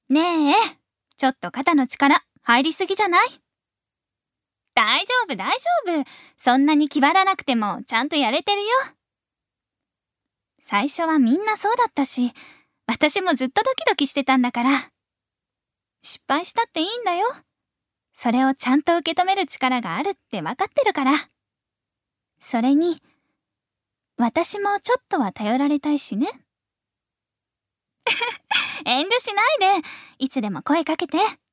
ねえ、ちょっと肩の力入りすぎじゃない？大丈夫大丈夫。そんなに気張らなくてもちゃんとやれてるよ。最初はみんなそうだったし、私もずっとドキドキしてたんだから。失敗したっていいんだよ。それをちゃんと受け止める力があるって分かってるから。それに、私もちょっとは頼られたいしね。遠慮しないで、いつでも声かけて。